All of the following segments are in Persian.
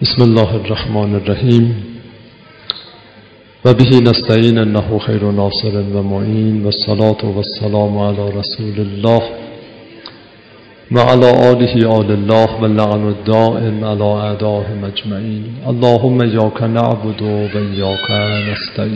بسم الله الرحمن الرحیم و به نستعین انه خیر ناصر و معین و الصلاة و السلام علی رسول الله و علی آله آل الله و لعن الدائم علی اعدائهم اجمعین. اللهم ایاک نعبد و ایاک نستعین.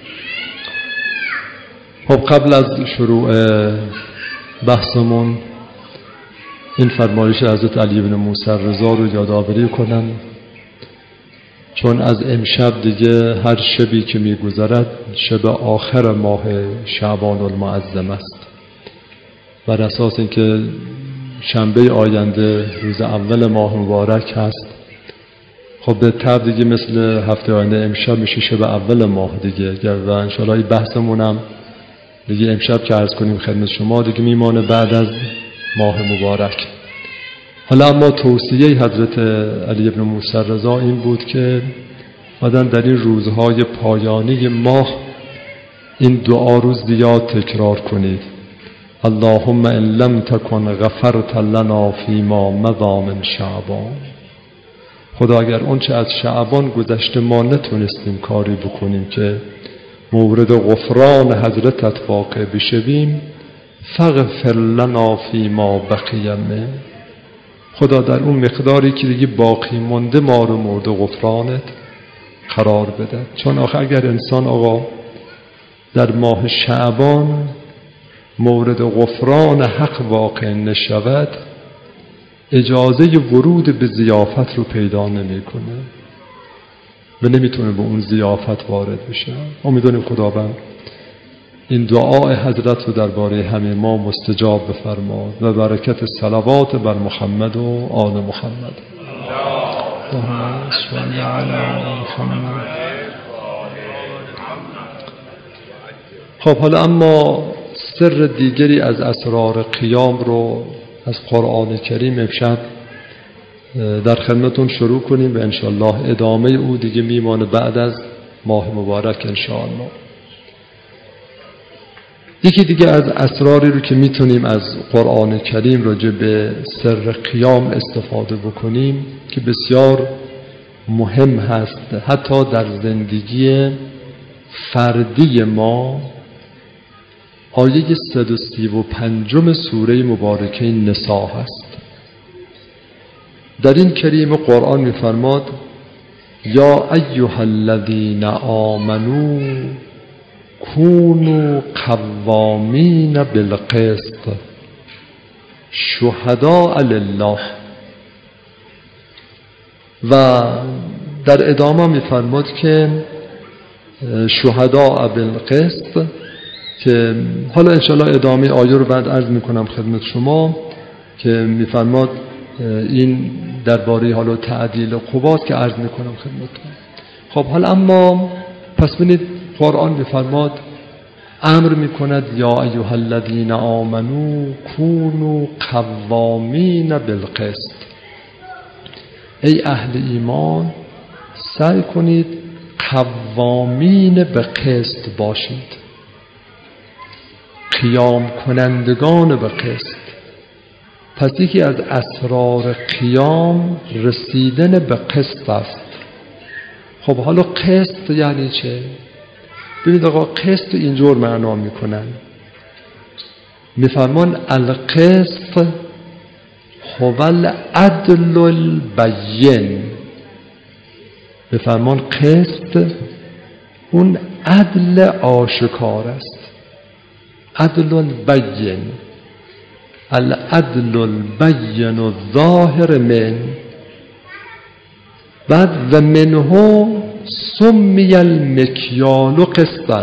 خب قبل از شروع بحثمون این فرمایش حضرت علی بن موسی رضا رو یادآوری کنم، چون از امشب دیگه هر شبی که میگذرد شب آخر ماه شعبان المعظم است. بر اساس اینکه شنبه آینده روز اول ماه مبارک هست، خب به طب دیگه مثل هفته آینده امشب میشه شب اول ماه دیگه، و انشاءالله بحثمونم دیگه امشب که عرض کنیم خدمت شما دیگه میمانه بعد از ماه مبارک. حالا اما توصیه حضرت علی بن موسی رضا این بود که بعداً در این روزهای پایانی ماه این دعا رو زیاد تکرار کنید. اللهم ان لم تکن غفرت لنا فیما مضی من شعبان. خدا اگر اون چه از شعبان گذشته ما نتونستیم کاری بکنیم که مورد غفران حضرتت واقع بشویم، فاغفر لنا فیما بقی منه. خدا در اون مقداری که دیگه باقی مونده ما رو مورد غفرانت قرار بده. چون آخه اگر انسان آقا در ماه شعبان مورد غفران حق واقع نشود، اجازه ورود به ضیافت رو پیدا نمیکنه و نمیتونه به اون ضیافت وارد بشه. امیدواریم خداوند این دعای حضرت رو درباره همه ما مستجاب بفرماد و برکت صلوات بر محمد و آل محمد. اللهم صل علی محمد. خب حالا اما سر دیگری از اسرار قیام رو از قرآن کریم امشب در خدمتون شروع کنیم و انشالله ادامه او دیگه میمانه بعد از ماه مبارک انشالله. یکی دیگه از اسراری رو که میتونیم از قرآن کریم راجع به سر قیام استفاده بکنیم که بسیار مهم هست حتی در زندگی فردی ما، آیه 135 سوره مبارکه نساء هست. در این کریم قرآن میفرماد یا ایها الذین آمنوا کونوا قوامین بالقسط شهداء لله. و در ادامه میفرماد که شهداء بالقسط، که حالا انشاءالله ادامه آیه رو بعد عرض میکنم خدمت شما، که میفرماد این درباره حالا تعدیل قوات که عرض میکنم خدمتتون. خب حالا اما پس ببینید قرآن میفرماد امر میکند یا ایها الذین آمنوا کونوا قوامین بالقسط. ای اهل ایمان سعی کنید قوامین به قسط باشید، قیام کنندگان به قسط. پس یکی از اسرار قیام رسیدن به قسط است. خب حالا قسط یعنی چه؟ ببینید آقا قسط اینجور معنا میکنن، میفرمان القسط هو العدل البین. میفرمان قسط اون عدل آشکار است. عدل البین، العدل البین الظاهر من، بعد و منه سمی المکیال قسطا.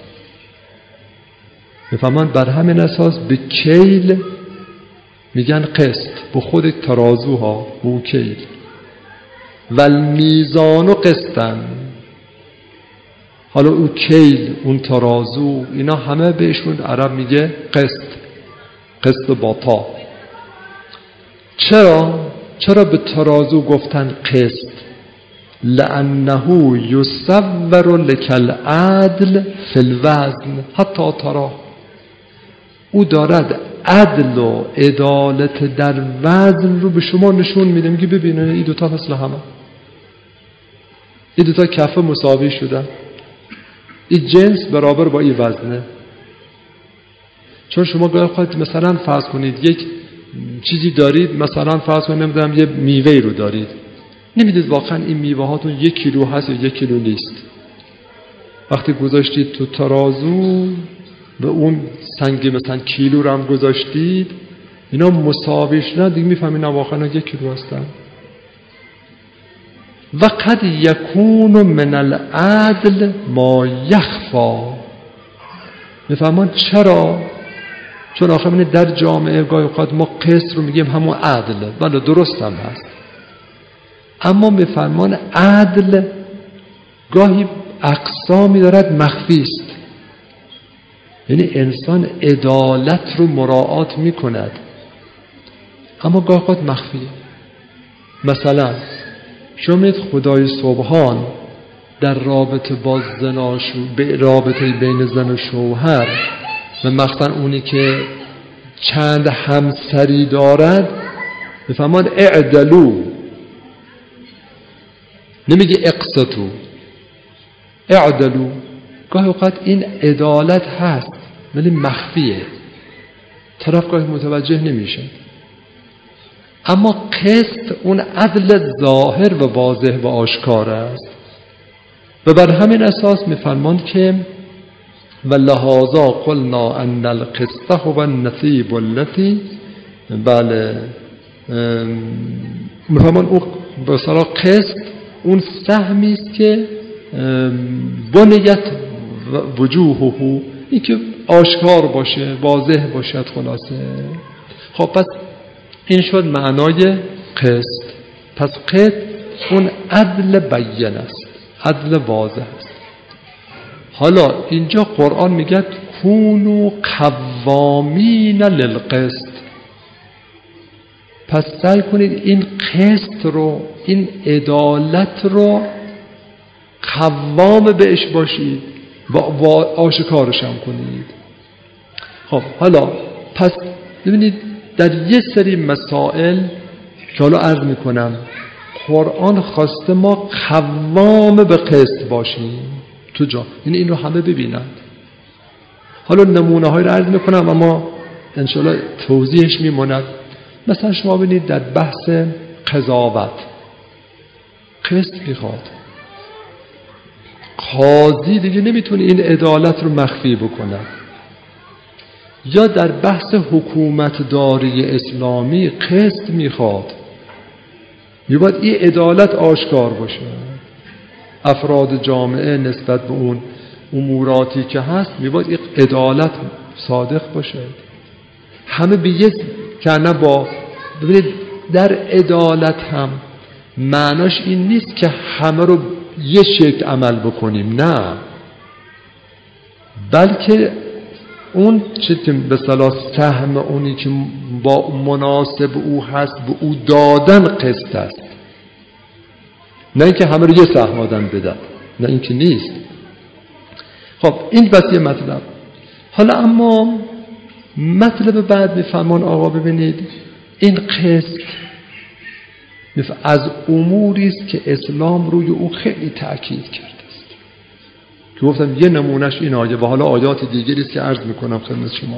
بفهمان بر همین اساس به کیل میگن قسط، به خود ترازوها بو کیل. و المیزان قسطا، حالا اون کیل اون ترازو اینا همه بهشون عرب میگه قسط، قسط با تا. چرا به ترازو گفتن قسط؟ لأنه یصور لک العدل فی الوزن حتی ترا. او دارد عدل و عدالت در وزن رو به شما نشون میده، میگه ببینید این دوتا مثل همه. این دوتا کفه مساوی شدن، این جنس برابر با این وزنه. چون شما گاهی مثلا فرض کنید یک چیزی دارید، مثلا فرض کنید نمیدونم یه میوه رو دارید، نمیدید واقعا این میوه هاتون 1 کیلو هست یا 1 کیلو نیست. وقتی گذاشتید تو ترازو و اون سنگ مثلا کیلو رو هم گذاشتید، اینا مساوی شدن، دیگه میفهمید واقعا 1 کیلو هستن. و قد یکون من العدل ما یخفا. میفهمون چرا؟ چون آخه ببینید در جامعه گاهی اوقات ما قسط رو میگیم همون عدله، بله درست هم هست، اما میفهمون عدل گاهی اقسامی دارد مخفی است. یعنی انسان عدالت رو مراعات میکند اما گاهی اوقات مخفیه. مثلا شما می‌بینید خدای سبحان در رابطه با به رابطه بین زن و شوهر و مثلا اونی که چند همسری دارد بفهمید اعدلو، نمیگه اقسطو، اعدلو. گاهی اوقات این عدالت هست ولی مخفیه، طرف گاهی متوجه نمیشه. اما قسط اون عدل ظاهر و واضح و آشکار است و بر همین اساس میفرماند که ولهذا قلنا ان القسط هو النصیب الذی، بله میفرماند اون به اصطلاح قسط اون سهمی است که بنیت وجوهه، این که آشکار باشه، واضح باشد. خلاصه خب پس این شد معنای قسط. پس قسط اون عدل بیان است، عدل واضح است. حالا اینجا قرآن میگه کونوا قوامین للقسط. پس سعی کنید این قسط رو، این عدالت رو قوام بهش باشید و آشکارش هم کنید. خب حالا پس ببینید در یه سری مسائل که حالا عرض میکنم قرآن خواسته ما قوام به قسط باشیم تو جا، یعنی این رو همه ببینند. حالا نمونه های رو عرض میکنم اما انشاءالله توضیحش میموند. مثلا شما ببینید در بحث قضاوت قسط میخواد، قاضی دیگه نمیتونه این عدالت رو مخفی بکنه. یا در بحث حکومت داری اسلامی قسط میخواد، میباید این عدالت آشکار باشه، افراد جامعه نسبت به اون اموراتی که هست میباید این عدالت صادق باشه. همه به یک کنه با ببینید در عدالت هم معناش این نیست که همه رو یه شکل عمل بکنیم، نه، بلکه اون چیزی که به اصطلاح سهم اونی که با مناسب او هست به او دادن قسط است، نه اینکه همه رو یه سهم آدم بدن، نه این که نیست. خب این بس یه مطلب. حالا اما مطلب بعد میفهمان آقا ببینید این قسط از اموری است که اسلام روی او خیلی تأکید کرده است که گفتم یه نمونهش این آیه و حالا آیات دیگری است که عرض میکنم خدمت شما.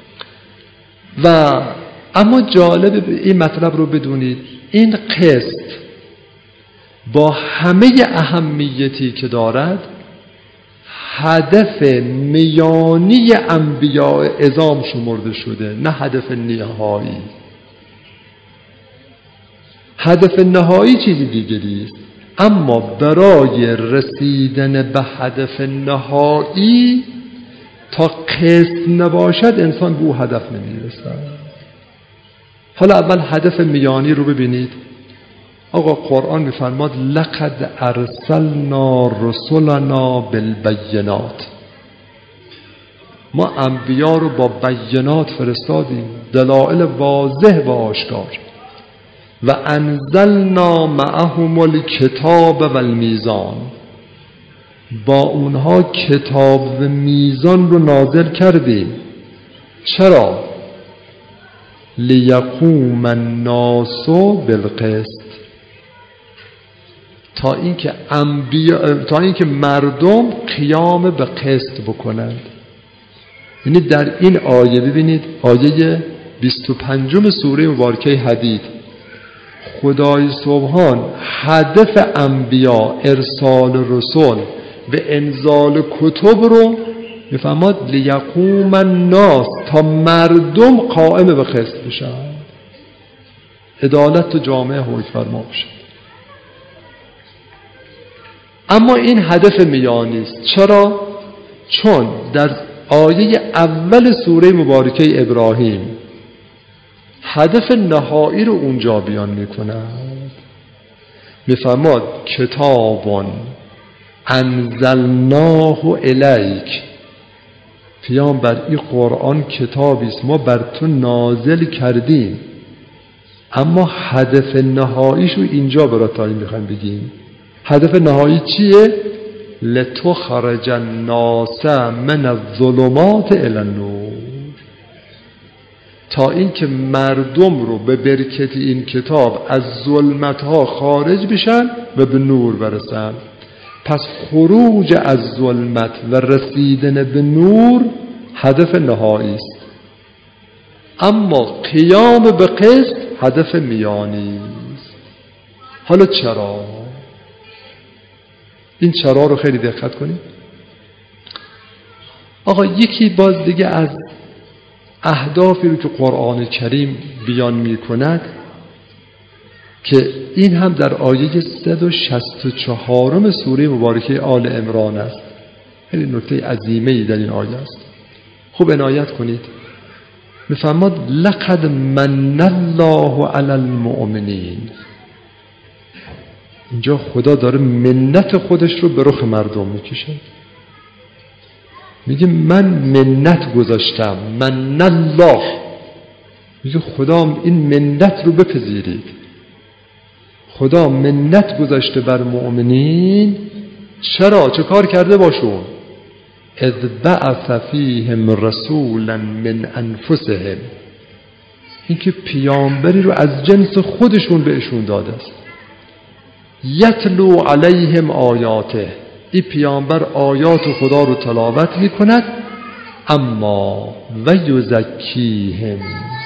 و اما جالب این مطلب رو بدونید این قسط با همه اهمیتی که دارد هدف میانی انبیاء عظام شمرده شده، نه هدف نهایی. هدف نهایی چیزی دیگری است، اما برای رسیدن به هدف نهایی تا قسط نباشد انسان به او هدف نمیرسد. حالا اول هدف میانی رو ببینید. آقا قرآن میفرماد لقد ارسلنا رسلنا بالبینات، ما انبیا رو با بینات فرستادیم، دلائل واضح و آشکار. و انزلنا معهم الکتاب و المیزان، با اونها کتاب و میزان رو نازل کردیم. چرا؟ لیقوم الناس بالقسط، تا اینکه مردم قیام به قسط بکنند. یعنی در این آیه ببینید، آیه 25 سوره مبارکه حدید، خدای سبحان هدف انبیا ارسال رسول و انزال کتب رو میفهمد لیقوم الناس، تا مردم قائم به قسط بشن، عدالت تو جامعه حکم فرما بشه. اما این هدف میانی است. چرا؟ چون در آیه اول سوره مبارکه ابراهیم هدف نهایی رو اونجا بیان میکند. میفرماد کتاب انزلناه الیک، پیامبر این قرآن کتابی است ما بر تو نازل کردیم. اما هدف نهاییشو اینجا برای تعیین میخوایم بگیم. هدف نهایی چیه؟ لتخرج الناس من الظلمات الی النور، تا اینکه مردم رو به برکت این کتاب از ظلمت‌ها خارج بشن و به نور برسن. پس خروج از ظلمت و رسیدن به نور هدف نهایی است. اما قیام به قسط هدف میانی است. حالا چرا؟ این چرا رو خیلی دقت کنید. آقا یکی باز دیگه از اهدافی رو که قرآن کریم بیان می کند که این هم در آیه 164 سوره مبارکه آل عمران است. خیلی نکته عظیمه‌ای در این آیه است. خوب عنایت کنید. می‌فرماد لقد من الله علی المؤمنین. اینجا خدا داره منت خودش رو به رخ مردم میکشه. میگه من منت گذاشتم، من الله. میگه خدا این منت رو بپذیرید. خدا منت گذاشته بر مؤمنین. چرا؟ چه کار کرده باشون؟ اذ بعث فیهم رسولا من انفسهم، این که پیامبری رو از جنس خودشون بهشون داده است. یتلو علیهم آیاته، این پیامبر آیات خدا رو تلاوت می کند. اما و یزکیهم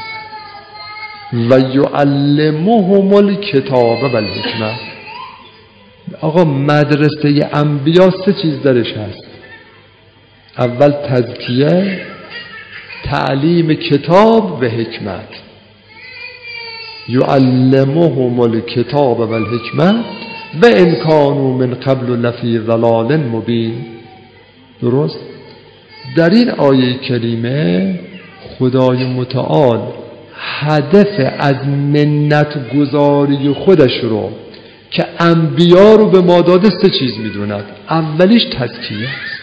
و یعلمهم الکتاب و الحکمه. آقا مدرسه انبیا 3 چیز درش هست. اول تزکیه، تعلیم کتاب و حکمت. یعلمهم الکتاب و الحکمه و ان کانوا من قبل لفی ضلال مبین. درست؟ در این آیه کریمه خدای متعال هدف از منت گذاری خودش رو که انبیا رو به ما داده 3 چیز میدوند. اولیش تزکیه است.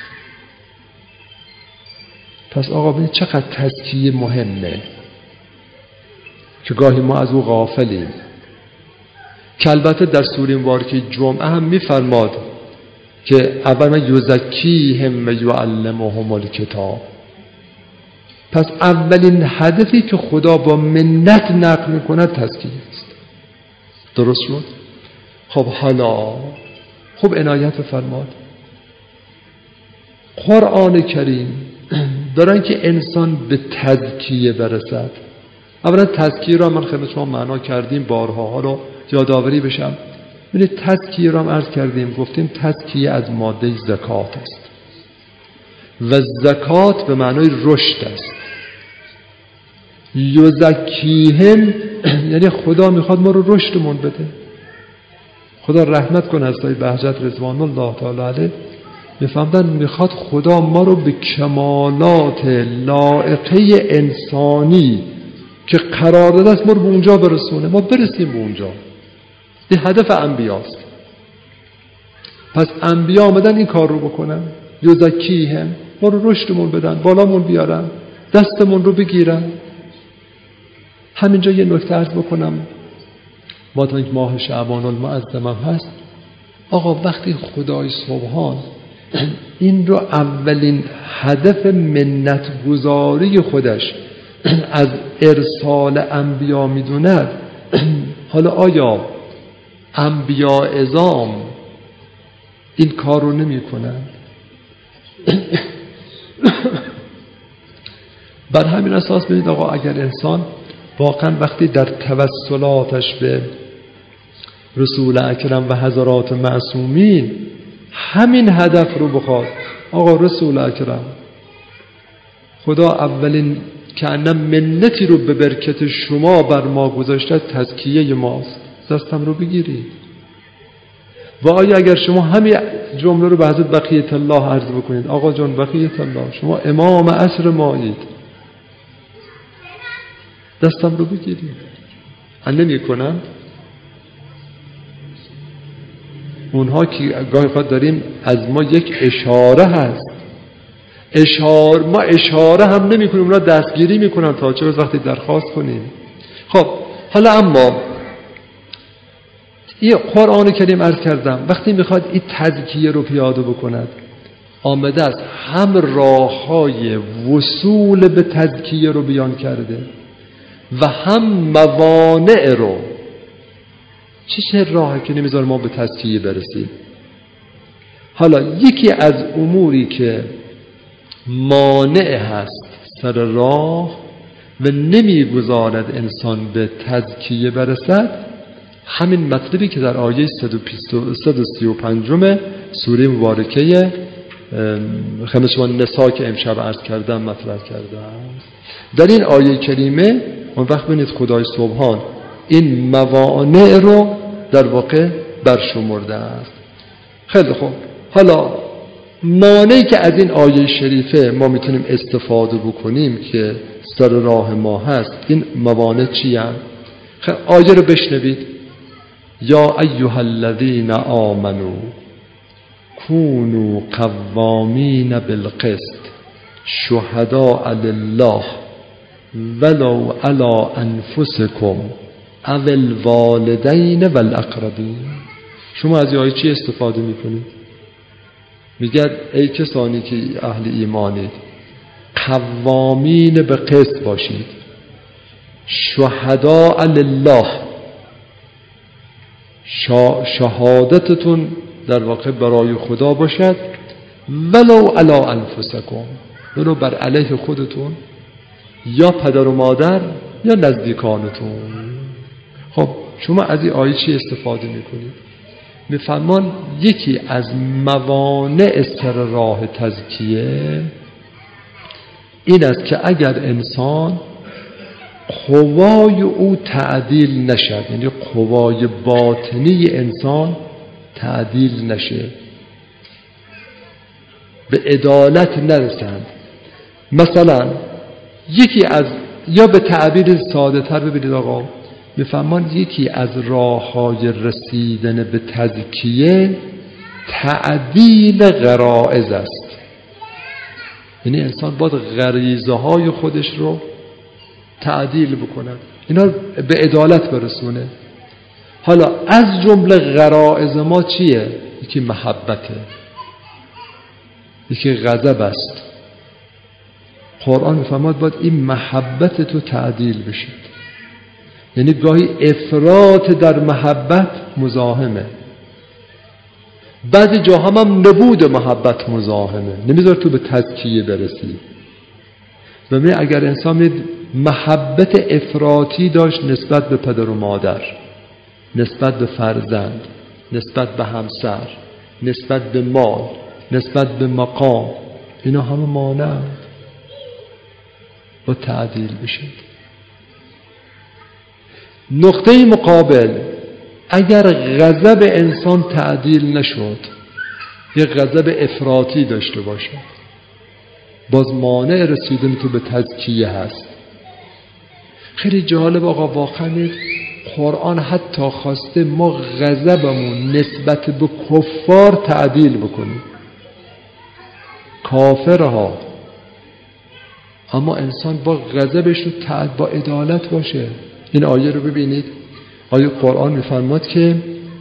پس آقا ببین چقدر تزکیه مهمه که گاهی ما از او غافلیم. که البته در سوره مبارکه جمعه هم میفرماد که اولا یزکیهم و یعلمهم الکتاب. پس اولین هدفی که خدا با منت نقل میکند تزکیه است. درست شد؟ خب حالا خوب عنایت فرماد. قرآن کریم دارن که انسان به تزکیه برسد. اولا تزکیه را من خدمت شما معنا کردیم بارها، ها رو یادآوری بشم. ببینید تزکیه را هم عرض کردیم، گفتیم تزکیه از ماده زکات است و زکات به معنای رشد است. یزکیهم یعنی خدا میخواد ما رو رشدمون بده. خدا رحمت کنه حضرت بهجت رضوان الله تعالی علیه، میفهمدن میخواد خدا ما رو به کمالات لائقه انسانی که قرار داده است ما رو به اونجا برسونه، ما برسیم به اونجا. این هدف انبیاست. پس انبیا آمدن این کار رو بکنن، یزکیهم، ما رو رشدمون بدن، بالامون بیارن، دستمون رو بگیرن. همینجا یه نکته عرض بکنم، ما تا یک ماه شعبان المعظم هم هست. آقا وقتی خدای سبحان این رو اولین هدف منت گذاری خودش از ارسال انبیا میدوند، حالا آیا انبیا عظام این کار رو نمی کنن. بر همین اساس ببینید آقا، اگر انسان واقعا وقتی در توسلاتش به رسول اکرم و حضرات معصومین همین هدف رو بخواد، آقا رسول اکرم خدا اولین که انم منتی رو به برکت شما بر ما گذاشته تزکیه ماست، دستم رو بگیرید. و آیا اگر شما همین جمله رو به حضرت بقیت الله عرض بکنید، آقا جان بقیت الله شما امام عصر مایید، دستم رو بگیرید، نمی کنن؟ اونها که گاهی خود داریم از ما یک اشاره هست، ما اشاره هم نمی کنیم، اونا دستگیری میکنن تا چه روز وقتی درخواست کنیم. خب حالا اما این قرآن کریم عرض کردم وقتی میخواد این تزکیه رو پیاده بکند، آمده است هم راه‌های وصول به تزکیه رو بیان کرده و هم موانع رو. چه راهی که نمیذاره ما به تزکیه برسیم؟ حالا یکی از اموری که مانع هست سر راه و نمیگذارد انسان به تزکیه برسد، همین مطلبی که در آیه 135 سوره مبارکه خدمت شما نساء که امشب عرض کردم مطرح کردم. در این آیه کریمه اون وقت ببینید خدای سبحان این موانع رو در واقع برشمرده است. خیلی خوب، حالا مانعی که از این آیه شریفه ما میتونیم استفاده بکنیم که سر راه ما هست، این موانع چی هست؟ آیه رو بشنوید. یا ایها الذین آمنوا کونوا قوامین بالقسط شهداء لله ولو علی انفسکم او الوالدین والاقربین. شما از این آیه چی استفاده میکنید؟ میگه ای کسانی که اهل ایمانید قوامین به قسط باشید، شهداء لله، شهادتتون در واقع برای خدا باشد، ولو علی انفسکم، ولو بر علیه خودتون یا پدر و مادر یا نزدیکانتون. خب شما از این آیه چی استفاده میکنید؟ میفرمان یکی از موانع سر راه تزکیه این است که اگر انسان قوای او تعدیل نشد، یعنی قوای باطنی انسان تعدیل نشه، به عدالت نرسند. مثلا یکی از، یا به تعبیر ساده تر ببینید آقا، میفهمان یکی از راه‌های رسیدن به تزکیه تعدیل غرائز است. یعنی انسان باید غریزه های خودش رو تعدیل بکند، اینا به عدالت برسونه. حالا از جمله غرائز ما چیه؟ یکی محبته، یکی غضب است. قرآن میفرماد باید این محبت تو تعدیل بشه. یعنی گاهی افراط در محبت مزاحمه، بعضی جاها هم نبود محبت مزاحمه، نمیذاره تو به تزکیه برسی. و اگر انسان محبت افراطی داشت نسبت به پدر و مادر، نسبت به فرزند، نسبت به همسر، نسبت به مال، نسبت به مقام، اینا همه مانع با تعدیل بشه. نقطه مقابل اگر غضب انسان تعدیل نشد، یک غضب افراطی داشته باشه، باز مانع رسیدن تو به تزکیه هست. خیلی جالب آقا، واقعا قرآن حتی خواسته ما غضبمون نسبت به کفار تعدیل بکنیم، کافرها، اما انسان با غضبش رو با عدالت باشه. این آیه رو ببینید، آیه قرآن میفرماد که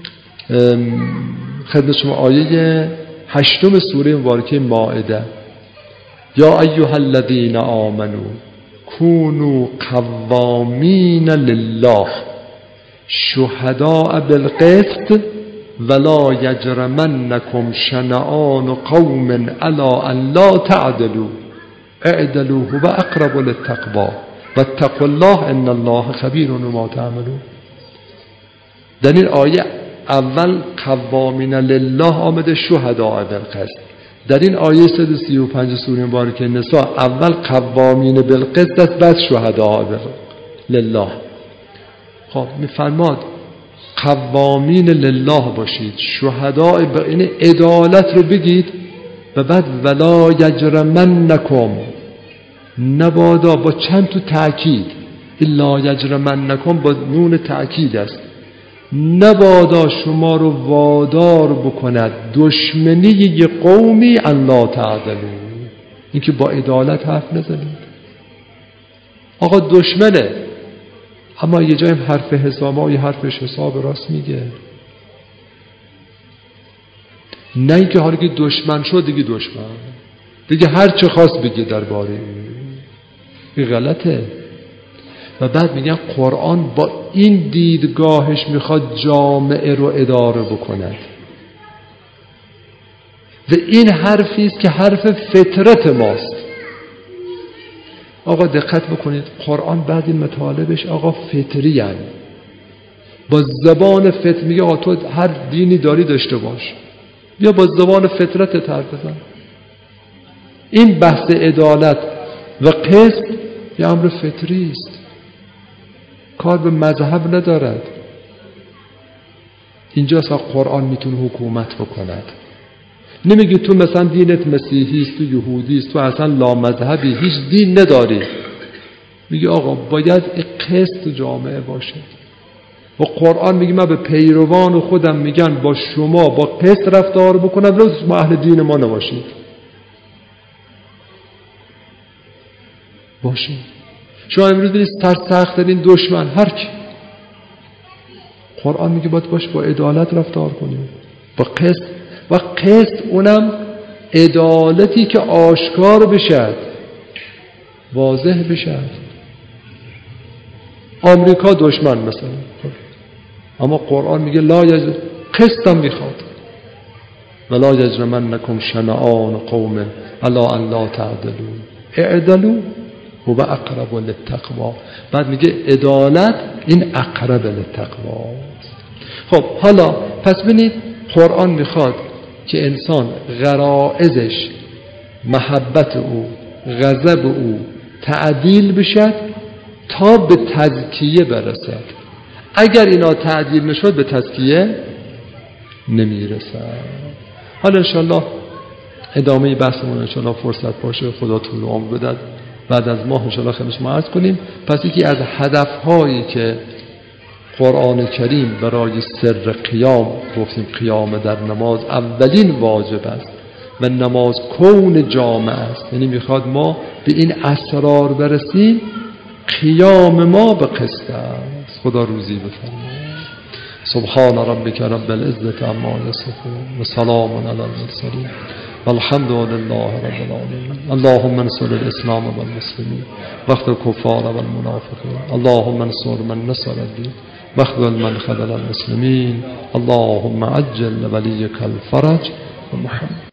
خدمت شما آیه 8 سوره مبارکه مائده، یا ایها الذین آمنوا کونوا قوامین لله شهداء بالقسط ولا یجرمنکم شنآن قوم علی ان لا تعدلوا اعدلوا هو اقرب للتقوی واتقوا الله ان الله خبیر بما تعملون. در این آیه اول قوامین لله آمده شهداء بالقسط. در این آیه 135 سوره مبارکه نساء اول قوامین بالقسط است بعد شهداء لله. خب میفرماد قوامین لله باشید، شهداء این عدالت رو بگید و بعد ولا یجرمنکم، نبادا با چند تو تأکید، الا یجرمنکم با نون تأکید است، نبادا شما رو وادار بکند دشمنی یه قومی ان لا تعدلوا، این که با عدالت حرف نزنید. آقا دشمنه اما یه جایم حرف حساب یه حرفش حساب راست میگه، نه اینکه حالا که دشمن شد دیگه دشمن دیگه هر چه خواست بگه درباره این غلطه. و بعد میگن قرآن با این دیدگاهش میخواد جامعه رو اداره بکند و این حرفی است که حرف فطرت ماست. آقا دقت بکنید قرآن بعد این مطالبش آقا فطری هست، با زبان فطر میگه آقا تو هر دینی داری داشته باش، بیا با زبان فطرت حرف بزن. این بحث عدالت و قسط یه امر فطری است، کار به مذهب ندارد. اینجاست قرآن میتونه حکومت بکند. نمیگی تو مثلا دینت مسیحی است، تو یهودی است، تو اصلا لامذهبی، هیچ دین نداری. میگی آقا باید قسط تو جامعه باشه. و قرآن میگه من به پیروان خودم میگن با شما با قسط رفتار بکنم، ولی شما اهل دین ما نباشید. باشه شما امروز بینید سخت ترین دشمن هر کی، قرآن میگه باید باش با عدالت رفتار کنیم، با قسط. و قسط اونم عدالتی که آشکار بشد، واضح بشد. آمریکا دشمن مثلا، اما قرآن میگه قسط هم میخواد ولا یجرمنکم شنآن قوم علی ان لا تعدلوا اعدلوا هو اقرب للتقوی. بعد میگه عدالت این اقرب للتقوی. خب حالا پس ببینید قرآن میخواد که انسان غرائزش محبت او، غضب او تعدیل بشد تا به تزکیه برسد. اگر اینا تعدیل نشد به تزکیه نمیرسد. حالا انشالله ادامه بحثمون انشالله فرصت باشه خدا طول عمر بدهد بعد از ماه انشالله خدمت شما عرض کنیم. پس یکی از هدفهایی که قرآن کریم برای سر قیام گفتیم قیام در نماز اولین واجب است و نماز کون جامعه است، یعنی میخواد ما به این اسرار برسیم. قیام ما به قسط است. خدا روزی بفرماید. سبحان ربک رب العزة عما یصفون و سلام علی المرسلین والحمد لله رب العالمین. اللهم انصر الاسلام والمسلمین واخذل الكفار والمنافقین. اللهم انصر من نصر الدین واخذل من خذل المسلمین. اللهم عجل لولیک الفرج و محمد.